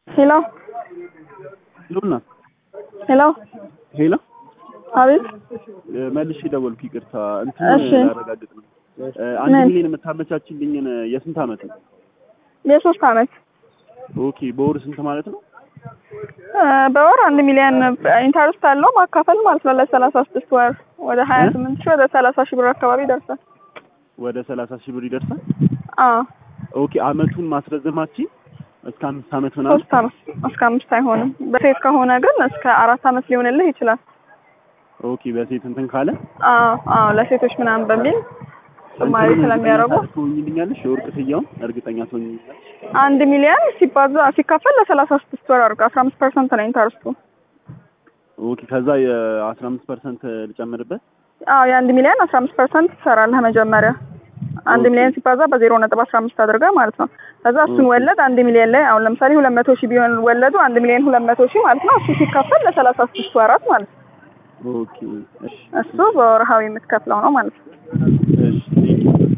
ሄሎ ሉና ሄሎ ሄሎ አቤት መልሼ ደወልኩ። ይቅርታ እሺ ላረጋግጥ ነው። አንድ ሚሊዮን የምታመቻችልኝን የስንት አመት ነው? የሶስት አመት። ኦኬ በወር ስንት ማለት ነው? በወር 1 ሚሊዮን ኢንተርስት አለው ማካፈል ማለት ነው። ለ36 ወር ወደ 28 ሺህ ወደ 30 ሺህ ብር አካባቢ ይደርሳል። ወደ 30 ሺህ ብር ይደርሳል። አዎ ኦኬ አመቱን ማስረዘማችን እስከ 5 አመት ምናምን? 3 አመት እስከ 5 አይሆንም። በሴት ከሆነ ግን እስከ 4 አመት ሊሆንልህ ይችላል። ኦኬ በሴት እንትን ካለ አዎ ለሴቶች ምናምን በሚል ተማሪ ስለሚያረጉ ትሆኝልኛለሽ? የወርቅ ክፍያውን እርግጠኛ ትሆኝልኛለሽ? 1 ሚሊዮን ሲካፈል ለ36 ወር አድርገው 15% ነው ኢንተርስቱ። ኦኬ ከዛ የ15% ልጨምርበት? አዎ የ1 ሚሊዮን 15% ትሰራለህ መጀመሪያ 1 ሚሊዮን ሲባዛ በ0.15 አድርገህ ማለት ነው። ከዛ እሱን ወለድ 1 ሚሊዮን ላይ አሁን ለምሳሌ 200 ሺህ ቢሆን ወለዱ 1 ሚሊዮን 200 ሺህ ማለት ነው። እሱ ሲካፈል ለ36 ወራት ማለት ነው። ኦኬ እሺ እሱ በወርሃዊ የምትከፍለው ነው ማለት ነው። እሺ